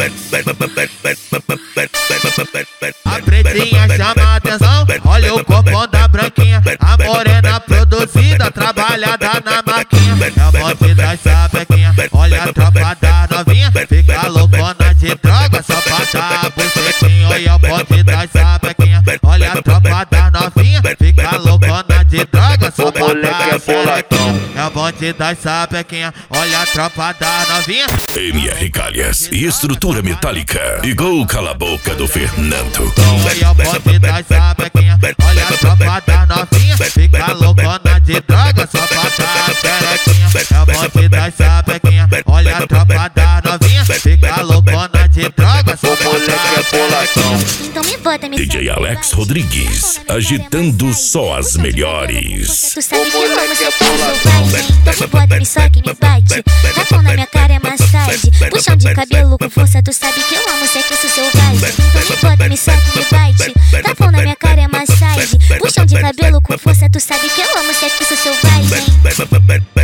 A pretinha chama a atenção, olha o copão da branquinha. A morena produzida, trabalhada na maquinha. É o bonde das sapequinha, olha a tropa da novinha. Fica loucona de droga, só pra dar bucetinho. Olha o bonde das sapequinha, olha a tropa da novinha. Fica loucona de droga, só pra dar bucetinho. É o bonde das sapequinha, olha a tropa da novinha. MR Calhas e estrutura metálica. Igual cala a boca do Fernando. Olha o bonde das sapequinha, olha a tropa da novinha. Fica loucona de droga, só pra dar xerequinha. É o bonde das sapequinha, olha a tropa da novinha. Fica loucona de droga, só pra dar xerequinha. Então me bota, me DJ Alex Rodrigues, agitando só as melhores. Tu sabe que eu amo ser tão selvagem. Então me bota, me soca e me bate. Tapão na minha cara é massagem. Puxão de cabelo com força, tu sabe que eu amo ser isso selvagem. Então me bota, me soca e me bate. Tapão na minha cara é massagem. Puxão de cabelo com força, tu sabe que eu amo ser isso selvagem.